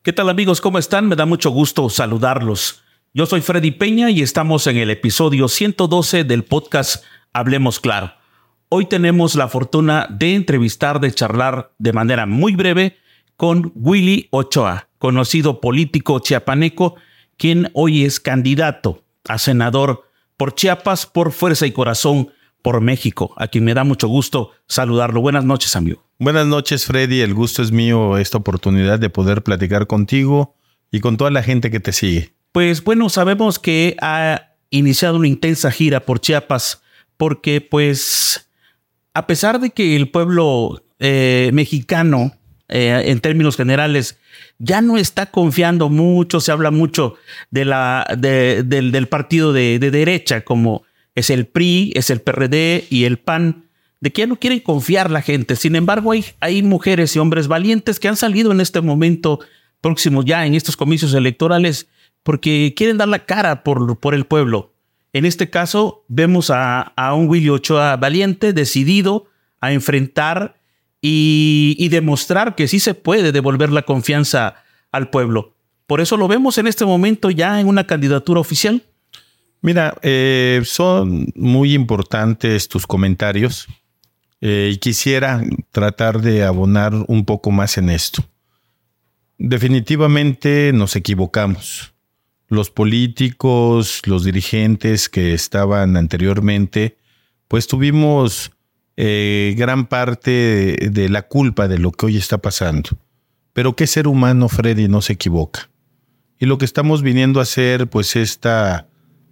¿Qué tal amigos? ¿Cómo están? Me da mucho gusto saludarlos. Yo soy Freddy Peña y estamos en el episodio 112 del podcast Hablemos Claro. Hoy tenemos la fortuna de charlar de manera muy breve con Willy Ochoa, conocido político chiapaneco, quien hoy es candidato a senador por Chiapas, por Fuerza y Corazón, por México, a quien me da mucho gusto saludarlo. Buenas noches, amigo. Buenas noches, Freddy. El gusto es mío, esta oportunidad de poder platicar contigo y con toda la gente que te sigue. Pues bueno, sabemos que ha iniciado una intensa gira por Chiapas porque, pues, a pesar de que el pueblo mexicano, en términos generales, ya no está confiando mucho, se habla mucho del partido de derecha, como es el PRI, es el PRD y el PAN, de que ya no quieren confiar la gente. Sin embargo, hay mujeres y hombres valientes que han salido en este momento próximo ya en estos comicios electorales porque quieren dar la cara por el pueblo. En este caso, vemos a un Willy Ochoa valiente, decidido a enfrentar y demostrar que sí se puede devolver la confianza al pueblo. Por eso lo vemos en este momento ya en una candidatura oficial. Mira, son muy importantes tus comentarios y quisiera tratar de abonar un poco más en esto. Definitivamente nos equivocamos. Los políticos, los dirigentes que estaban anteriormente, pues tuvimos gran parte de la culpa de lo que hoy está pasando. Pero ¿qué ser humano, Freddy, no se equivoca? Y lo que estamos viniendo a hacer, pues esta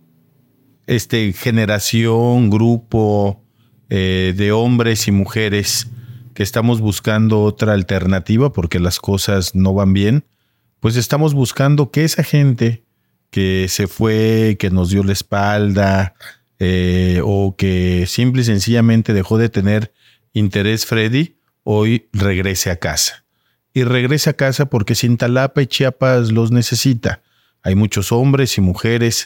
generación, grupo de hombres y mujeres que estamos buscando otra alternativa porque las cosas no van bien, pues estamos buscando que esa gente que se fue, que nos dio la espalda o que simple y sencillamente dejó de tener interés, Freddy, hoy regrese a casa. Y regrese a casa porque Cintalapa y Chiapas los necesita. Hay muchos hombres y mujeres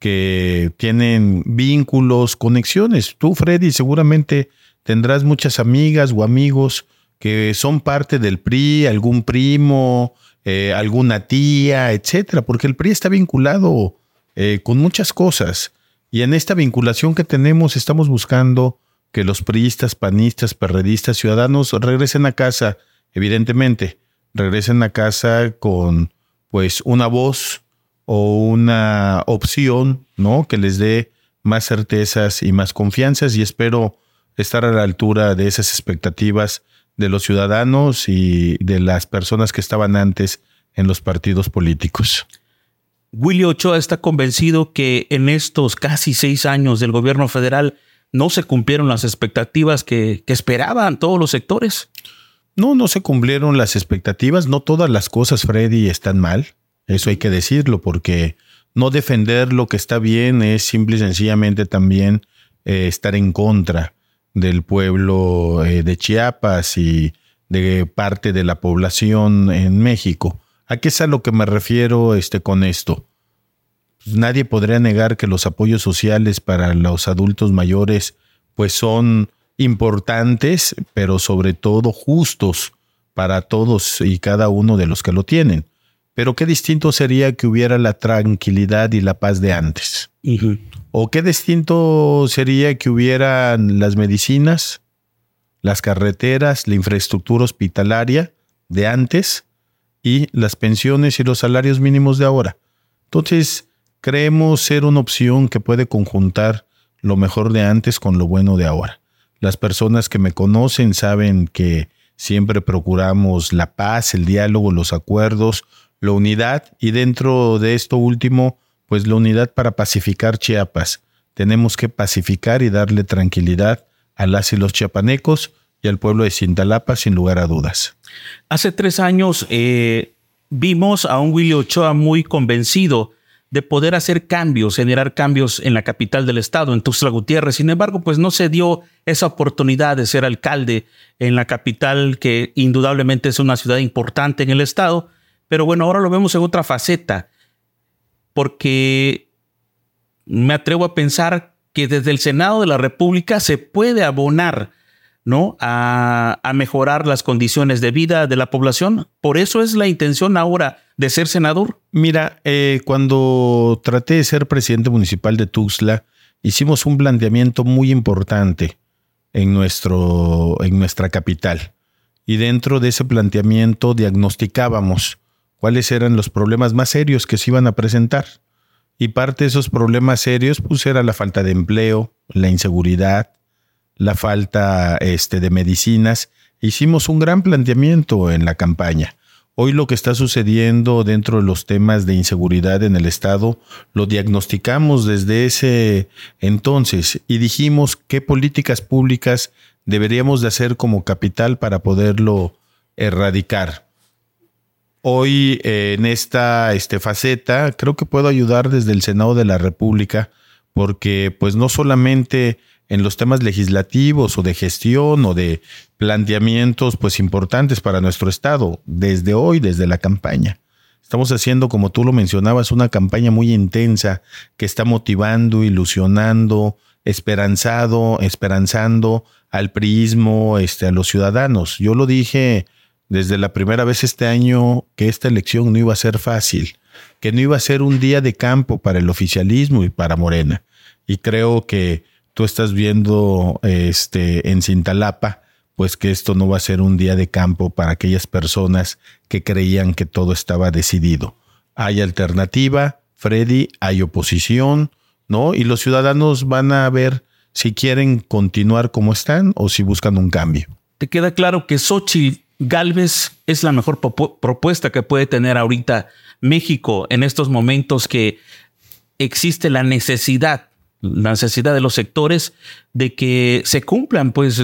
que tienen vínculos, conexiones. Tú, Freddy, seguramente tendrás muchas amigas o amigos que son parte del PRI, algún primo, alguna tía, etcétera, porque el PRI está vinculado con muchas cosas. Y en esta vinculación que tenemos estamos buscando que los priistas, panistas, perredistas, ciudadanos regresen a casa, evidentemente, regresen a casa con pues una voz o una opción, ¿no?, que les dé más certezas y más confianzas, y espero estar a la altura de esas expectativas de los ciudadanos y de las personas que estaban antes en los partidos políticos. Willy Ochoa está convencido que en estos casi 6 años del gobierno federal no se cumplieron las expectativas que esperaban todos los sectores. No se cumplieron las expectativas. No todas las cosas, Freddy, están mal. Eso hay que decirlo, porque no defender lo que está bien es simple y sencillamente también estar en contra del pueblo de Chiapas y de parte de la población en México. ¿A qué es a lo que me refiero con esto? Pues nadie podría negar que los apoyos sociales para los adultos mayores pues son importantes, pero sobre todo justos para todos y cada uno de los que lo tienen. Pero qué distinto sería que hubiera la tranquilidad y la paz de antes. Uh-huh. O qué distinto sería que hubieran las medicinas, las carreteras, la infraestructura hospitalaria de antes y las pensiones y los salarios mínimos de ahora. Entonces, creemos ser una opción que puede conjuntar lo mejor de antes con lo bueno de ahora. Las personas que me conocen saben que siempre procuramos la paz, el diálogo, los acuerdos, la unidad, y dentro de esto último, pues la unidad para pacificar Chiapas. Tenemos que pacificar y darle tranquilidad a las y los chiapanecos y al pueblo de Cintalapa, sin lugar a dudas. Hace 3 años vimos a un Willy Ochoa muy convencido de poder hacer cambios, generar cambios en la capital del estado, en Tuxtla Gutiérrez. Sin embargo, pues no se dio esa oportunidad de ser alcalde en la capital, que indudablemente es una ciudad importante en el estado. Pero bueno, ahora lo vemos en otra faceta, porque me atrevo a pensar que desde el Senado de la República se puede abonar, ¿no?, a mejorar las condiciones de vida de la población. Por eso es la intención ahora de ser senador? Mira, cuando traté de ser presidente municipal de Tuxtla, hicimos un planteamiento muy importante en nuestra capital. Y dentro de ese planteamiento diagnosticábamos cuáles eran los problemas más serios que se iban a presentar. Y parte de esos problemas serios pues era la falta de empleo, la inseguridad, la falta de medicinas. Hicimos un gran planteamiento en la campaña. Hoy lo que está sucediendo dentro de los temas de inseguridad en el estado lo diagnosticamos desde ese entonces y dijimos qué políticas públicas deberíamos de hacer como capital para poderlo erradicar. Hoy en esta faceta creo que puedo ayudar desde el Senado de la República porque pues no solamente en los temas legislativos o de gestión o de planteamientos pues importantes para nuestro estado, desde hoy, desde la campaña. Estamos haciendo, como tú lo mencionabas, una campaña muy intensa que está motivando, ilusionando, esperanzando al priismo, a los ciudadanos. Yo lo dije desde la primera vez este año que esta elección no iba a ser fácil, que no iba a ser un día de campo para el oficialismo y para Morena. Y creo que tú estás viendo en Cintalapa, pues que esto no va a ser un día de campo para aquellas personas que creían que todo estaba decidido. Hay alternativa, Freddy, hay oposición, ¿no? Y los ciudadanos van a ver si quieren continuar como están o si buscan un cambio. ¿Te queda claro que Xóchitl Gálvez es la mejor propuesta que puede tener ahorita México en estos momentos que existe la necesidad de los sectores de que se cumplan pues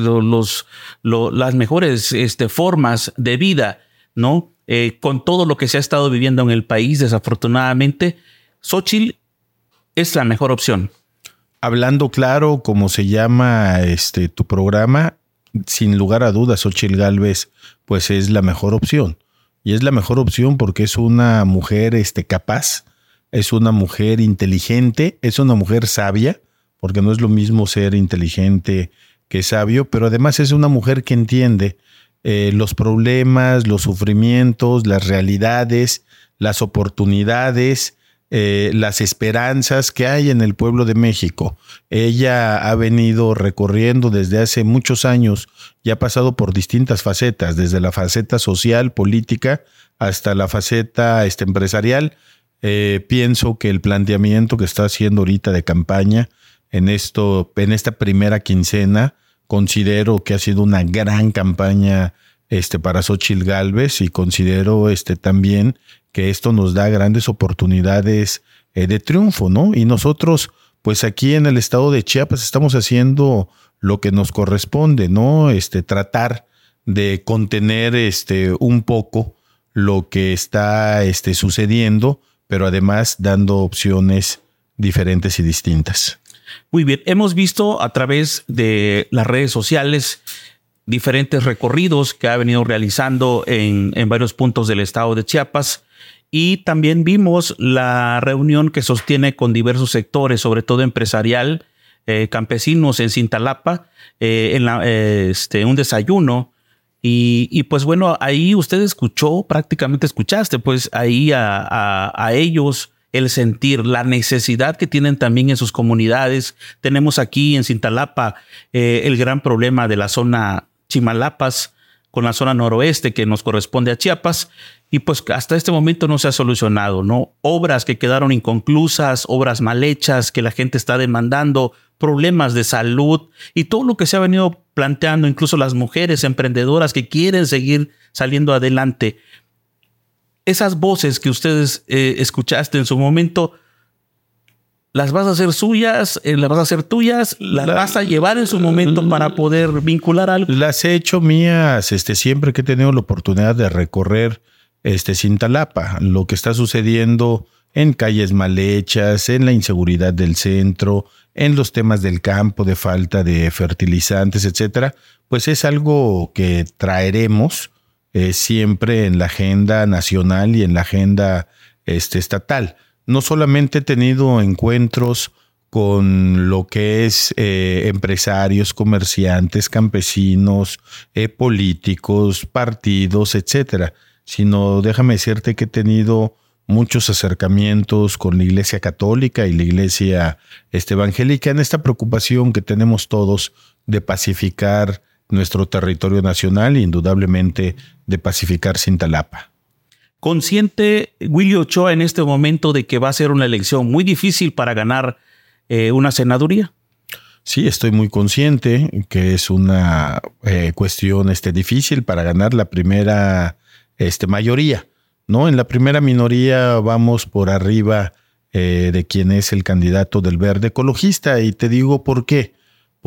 las mejores formas de vida, ¿no? Con todo lo que se ha estado viviendo en el país, desafortunadamente, Xóchitl es la mejor opción. Hablando claro, como se llama tu programa, sin lugar a dudas, Xóchitl Gálvez pues es la mejor opción. Y es la mejor opción porque es una mujer capaz, es una mujer inteligente, es una mujer sabia, porque no es lo mismo ser inteligente que sabio, pero además es una mujer que entiende los problemas, los sufrimientos, las realidades, las oportunidades, las esperanzas que hay en el pueblo de México. Ella ha venido recorriendo desde hace muchos años y ha pasado por distintas facetas, desde la faceta social, política, hasta la faceta empresarial. Pienso que el planteamiento que está haciendo ahorita de campaña en esta primera quincena, considero que ha sido una gran campaña para Xóchitl Gálvez y considero también que esto nos da grandes oportunidades de triunfo, ¿no? Y nosotros, pues aquí en el estado de Chiapas estamos haciendo lo que nos corresponde, ¿no? Tratar de contener un poco lo que está sucediendo, pero además dando opciones diferentes y distintas. Muy bien, hemos visto a través de las redes sociales diferentes recorridos que ha venido realizando en varios puntos del estado de Chiapas y también vimos la reunión que sostiene con diversos sectores, sobre todo empresarial, campesinos en Cintalapa, un desayuno. Y pues bueno, ahí usted prácticamente escuchaste pues ahí a ellos el sentir, la necesidad que tienen también en sus comunidades. Tenemos aquí en Cintalapa el gran problema de la zona Chimalapas con la zona noroeste que nos corresponde a Chiapas y pues hasta este momento no se ha solucionado, ¿no? Obras que quedaron inconclusas, obras mal hechas que la gente está demandando, problemas de salud y todo lo que se ha venido planteando, incluso las mujeres emprendedoras que quieren seguir saliendo adelante. Esas voces que ustedes escuchaste en su momento, ¿las vas a hacer suyas? ¿Las vas a hacer tuyas? ¿Las vas a llevar en su momento para poder vincular algo? Las he hecho mías siempre que he tenido la oportunidad de recorrer Cintalapa. Lo que está sucediendo en calles mal hechas, en la inseguridad del centro, en los temas del campo, de falta de fertilizantes, etcétera, pues es algo que traeremos siempre en la agenda nacional y en la agenda estatal. No solamente he tenido encuentros con lo que es empresarios, comerciantes, campesinos, políticos, partidos, etcétera, sino déjame decirte que he tenido muchos acercamientos con la Iglesia Católica y la Iglesia evangélica en esta preocupación que tenemos todos de pacificar nuestro territorio nacional e indudablemente de pacificar Cintalapa. ¿Consciente Willy Ochoa en este momento de que va a ser una elección muy difícil para ganar una senaduría? Sí, estoy muy consciente que es una cuestión difícil para ganar la primera mayoría, ¿no? En la primera minoría vamos por arriba de quien es el candidato del Verde Ecologista, y te digo por qué.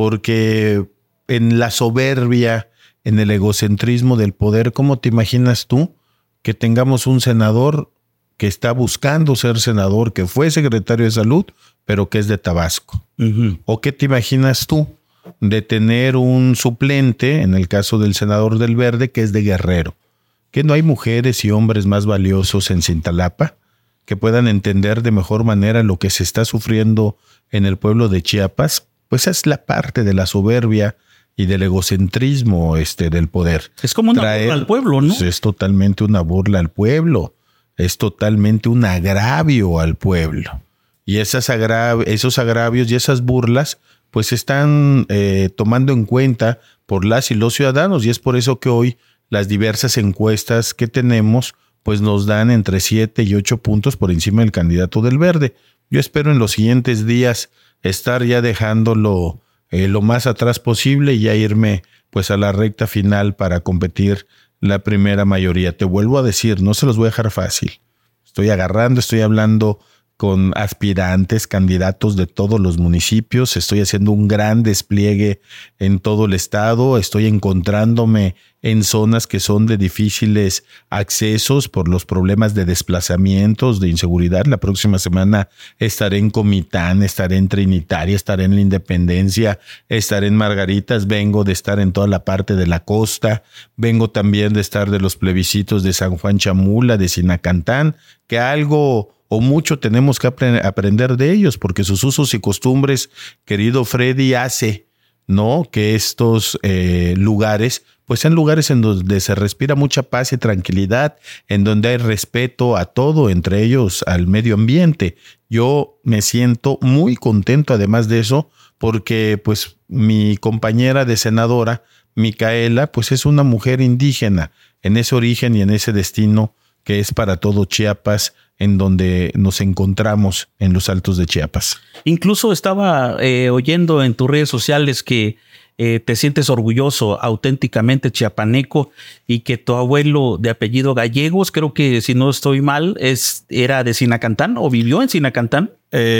Porque en la soberbia, en el egocentrismo del poder, ¿cómo te imaginas tú que tengamos un senador que está buscando ser senador, que fue secretario de Salud, pero que es de Tabasco? Uh-huh. ¿O qué te imaginas tú de tener un suplente, en el caso del senador del Verde, que es de Guerrero? ¿Que no hay mujeres y hombres más valiosos en Cintalapa que puedan entender de mejor manera lo que se está sufriendo en el pueblo de Chiapas? Pues es la parte de la soberbia y del egocentrismo del poder. Es como una burla al pueblo, ¿no? Es totalmente una burla al pueblo. Es totalmente un agravio al pueblo. Y esos agravios y esas burlas pues están tomando en cuenta por las y los ciudadanos, y es por eso que hoy las diversas encuestas que tenemos pues nos dan entre 7 y 8 puntos por encima del candidato del Verde. Yo espero en los siguientes días estar ya dejándolo lo más atrás posible y ya irme pues a la recta final para competir la primera mayoría. Te vuelvo a decir, no se los voy a dejar fácil. Estoy hablando con aspirantes, candidatos de todos los municipios. Estoy haciendo un gran despliegue en todo el estado. Estoy encontrándome en zonas que son de difíciles accesos por los problemas de desplazamientos, de inseguridad. La próxima semana estaré en Comitán, estaré en Trinitaria, estaré en la Independencia, estaré en Margaritas. Vengo de estar en toda la parte de la costa. Vengo también de estar de los plebiscitos de San Juan Chamula, de Sinacantán, que algo o mucho tenemos que aprender de ellos, porque sus usos y costumbres, querido Freddy, hace, ¿no?, que estos lugares pues sean lugares en donde se respira mucha paz y tranquilidad, en donde hay respeto a todo, entre ellos al medio ambiente. Yo me siento muy contento, además de eso, porque pues mi compañera de senadora, Micaela, pues es una mujer indígena en ese origen y en ese destino que es para todo Chiapas, en donde nos encontramos en los Altos de Chiapas. Incluso estaba oyendo en tus redes sociales que te sientes orgulloso, auténticamente chiapaneco, y que tu abuelo de apellido Gallegos, creo que si no estoy mal, era de Sinacantán o vivió en Sinacantán.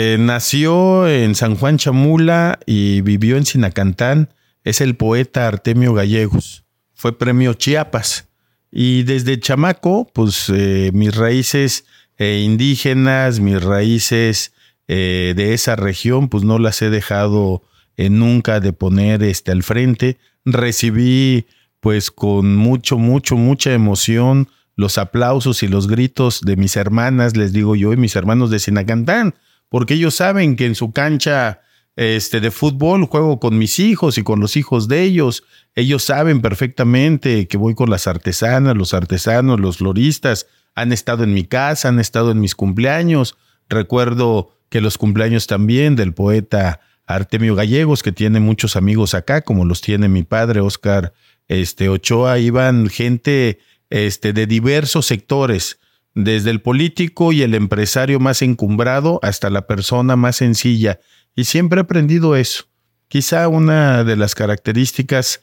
Nació en San Juan Chamula y vivió en Sinacantán. Es el poeta Artemio Gallegos. Fue premio Chiapas. Y desde chamaco, pues mis raíces indígenas, mis raíces de esa región, pues no las he dejado nunca de poner al frente. Recibí pues con mucha emoción los aplausos y los gritos de mis hermanas, les digo yo, y mis hermanos de Sinacantán, porque ellos saben que en su cancha de fútbol juego con mis hijos y con los hijos de ellos. Ellos saben perfectamente que voy con las artesanas, los artesanos, los floristas. Han estado en mi casa, han estado en mis cumpleaños. Recuerdo que los cumpleaños también del poeta Artemio Gallegos, que tiene muchos amigos acá, como los tiene mi padre, Óscar Ochoa, iban gente de diversos sectores, desde el político y el empresario más encumbrado hasta la persona más sencilla. Y siempre he aprendido eso. Quizá una de las características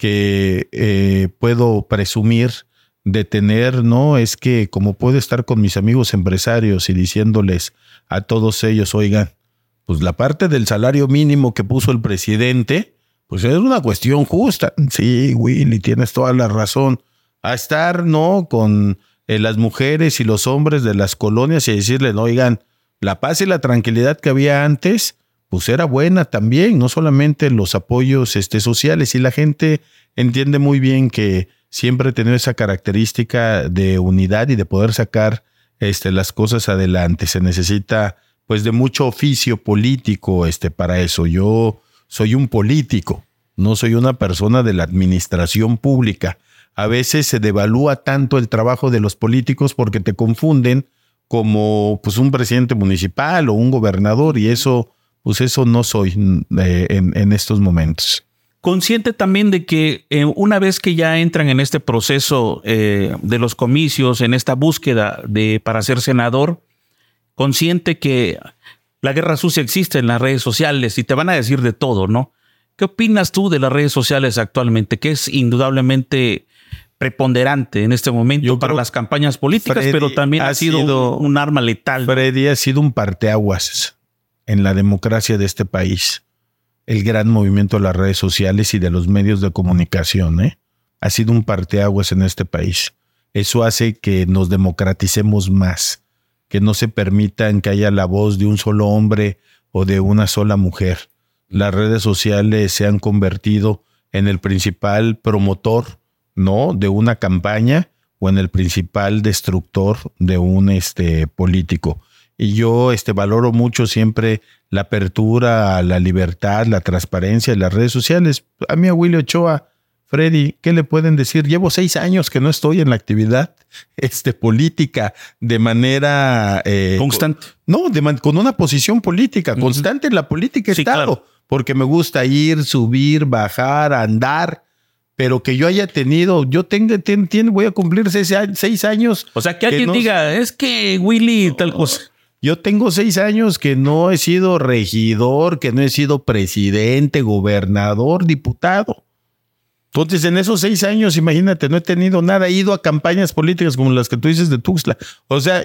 que puedo presumir de tener, ¿no?, es que como puedo estar con mis amigos empresarios y diciéndoles a todos ellos, oigan, pues la parte del salario mínimo que puso el presidente, pues es una cuestión justa. Sí, Willy, tienes toda la razón. A estar, ¿no?, con las mujeres y los hombres de las colonias y decirles, oigan, la paz y la tranquilidad que había antes, pues era buena también, no solamente los apoyos sociales, y la gente entiende muy bien que siempre he tenido esa característica de unidad y de poder sacar las cosas adelante. Se necesita pues de mucho oficio político para eso. Yo soy un político, no soy una persona de la administración pública. a veces se devalúa tanto el trabajo de los políticos porque te confunden como pues un presidente municipal o un gobernador, y eso, pues eso no soy en estos momentos. Consciente también de que una vez que ya entran en este proceso de los comicios, en esta búsqueda para ser senador, consciente que la guerra sucia existe en las redes sociales y te van a decir de todo, ¿no? ¿Qué opinas tú de las redes sociales actualmente? Que es indudablemente preponderante en este momento para las campañas políticas, Freddy, pero también ha sido un arma letal. Freddy, ha sido un parteaguas en la democracia de este país. El gran movimiento de las redes sociales y de los medios de comunicación, ha sido un parteaguas en este país. Eso hace que nos democraticemos más, que no se permitan que haya la voz de un solo hombre o de una sola mujer. Las redes sociales se han convertido en el principal promotor, ¿no?, de una campaña, o en el principal destructor de un político. Y yo valoro mucho siempre la apertura, la libertad, la transparencia en las redes sociales. A mí, a Willy Ochoa, Freddy, ¿qué le pueden decir? Llevo 6 años que no estoy en la actividad política de manera constante. Con una posición política constante en la política. Sí, estado, claro. Porque me gusta ir, subir, bajar, andar. Pero que yo haya tenido, voy a cumplir 6 años. O sea, que alguien diga, es que Willy tal cosa. Yo tengo 6 años que no he sido regidor, que no he sido presidente, gobernador, diputado. Entonces, en esos 6 años, imagínate, no he tenido nada. He ido a campañas políticas como las que tú dices de Tuxtla. O sea,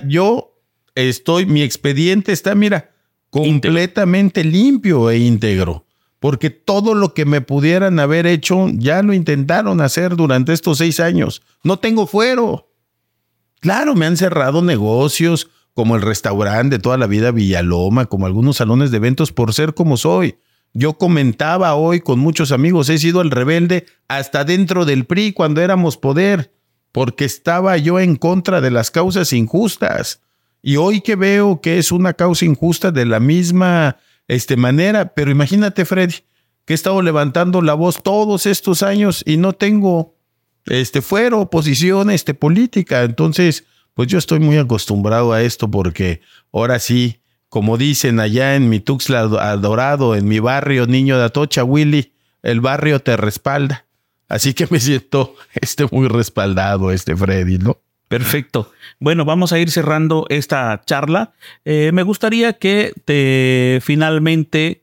mi expediente está, mira, completamente limpio e íntegro. Porque todo lo que me pudieran haber hecho, ya lo intentaron hacer durante estos 6 años. No tengo fuero. Claro, me han cerrado negocios, como el restaurante de toda la vida Villaloma, como algunos salones de eventos, por ser como soy. Yo comentaba hoy con muchos amigos, he sido el rebelde hasta dentro del PRI cuando éramos poder, porque estaba yo en contra de las causas injustas. Y hoy que veo que es una causa injusta de la misma manera, pero imagínate, Freddy, que he estado levantando la voz todos estos años y no tengo fuero, posición política. Entonces, pues yo estoy muy acostumbrado a esto, porque ahora sí, como dicen allá en mi Tuxtla adorado, en mi barrio, niño de Atocha, Willy, el barrio te respalda. Así que me siento muy respaldado, Freddy, ¿no? Perfecto. Bueno, vamos a ir cerrando esta charla. Me gustaría que finalmente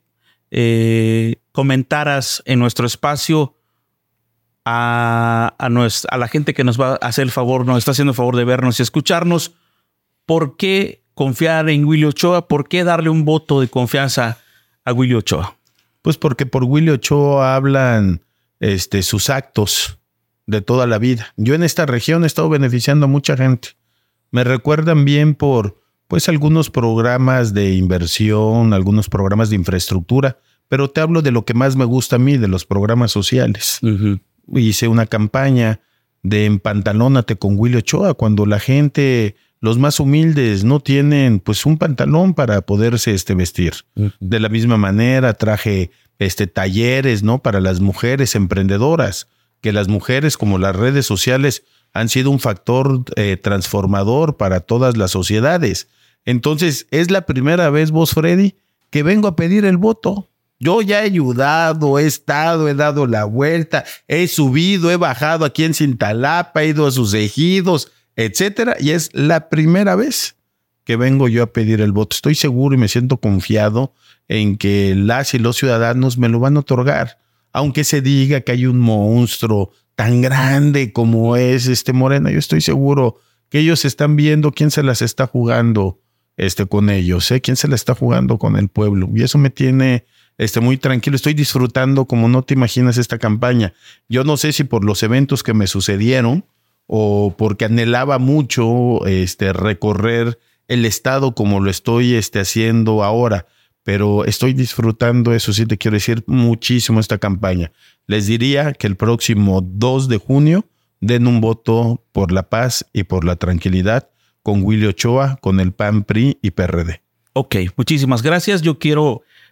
comentaras en nuestro espacio a la gente que nos va a hacer el favor, nos está haciendo el favor de vernos y escucharnos, ¿por qué confiar en Willy Ochoa? ¿Por qué darle un voto de confianza a Willy Ochoa? Pues porque por Willy Ochoa hablan sus actos de toda la vida. Yo en esta región he estado beneficiando a mucha gente. Me recuerdan bien por algunos programas de inversión, algunos programas de infraestructura, pero te hablo de lo que más me gusta a mí, de los programas sociales. Uh-huh. Hice una campaña de empantalónate con Willy Ochoa, cuando la gente, los más humildes, no tienen un pantalón para poderse vestir. Uh-huh. De la misma manera traje talleres, ¿no?, para las mujeres emprendedoras, que las mujeres, como las redes sociales, han sido un factor transformador para todas las sociedades. Entonces, es la primera vez, vos, Freddy, que vengo a pedir el voto. Yo ya he ayudado, he dado la vuelta, he subido, he bajado aquí en Cintalapa, he ido a sus ejidos, etcétera, y es la primera vez que vengo yo a pedir el voto. Estoy seguro y me siento confiado en que las y los ciudadanos me lo van a otorgar, aunque se diga que hay un monstruo tan grande como es Morena. Yo estoy seguro que ellos están viendo quién se las está jugando con ellos, quién se la está jugando con el pueblo, y eso me tiene muy tranquilo. Estoy disfrutando como no te imaginas esta campaña. Yo no sé si por los eventos que me sucedieron o porque anhelaba mucho recorrer el estado como lo estoy haciendo ahora, pero estoy disfrutando, eso sí te quiero decir, muchísimo esta campaña. Les diría que el próximo 2 de junio den un voto por la paz y por la tranquilidad con Willy Ochoa, con el PAN, PRI y PRD. Ok, muchísimas gracias. Yo quiero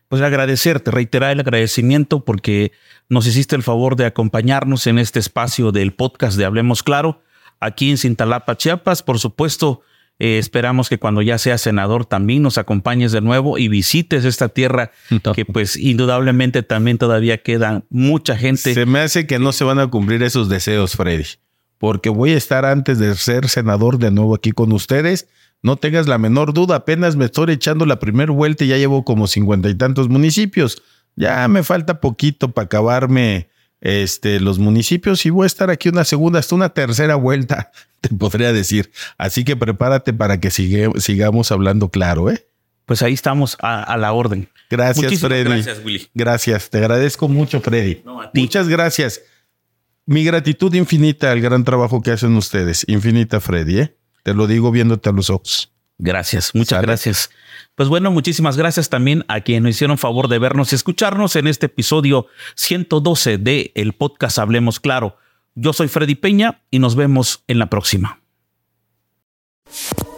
pues agradecerte, reiterar el agradecimiento porque nos hiciste el favor de acompañarnos en este espacio del podcast de Hablemos Claro, aquí en Cintalapa, Chiapas. Por supuesto, esperamos que cuando ya seas senador también nos acompañes de nuevo y visites esta tierra que pues indudablemente también todavía queda mucha gente. Se me hace que no se van a cumplir esos deseos, Freddy, porque voy a estar antes de ser senador de nuevo aquí con ustedes. No tengas la menor duda, apenas me estoy echando la primera vuelta y ya llevo como 50 y tantos municipios. Ya me falta poquito para acabarme los municipios y voy a estar aquí una segunda, hasta una tercera vuelta, te podría decir. Así que prepárate para que sigamos hablando claro, ¿eh? Pues ahí estamos a la orden. Gracias, Muchísimas Freddy. Gracias, Willy. Gracias, te agradezco mucho, Freddy. No, a ti. Muchas gracias. Mi gratitud infinita al gran trabajo que hacen ustedes. Infinita, Freddy, ¿eh? Te lo digo viéndote a los ojos. Gracias, muchas ¿Sale? gracias. Pues bueno, muchísimas gracias también a quienes nos hicieron favor de vernos y escucharnos en este episodio 112 de el podcast Hablemos Claro. Yo soy Freddy Peña y nos vemos en la próxima.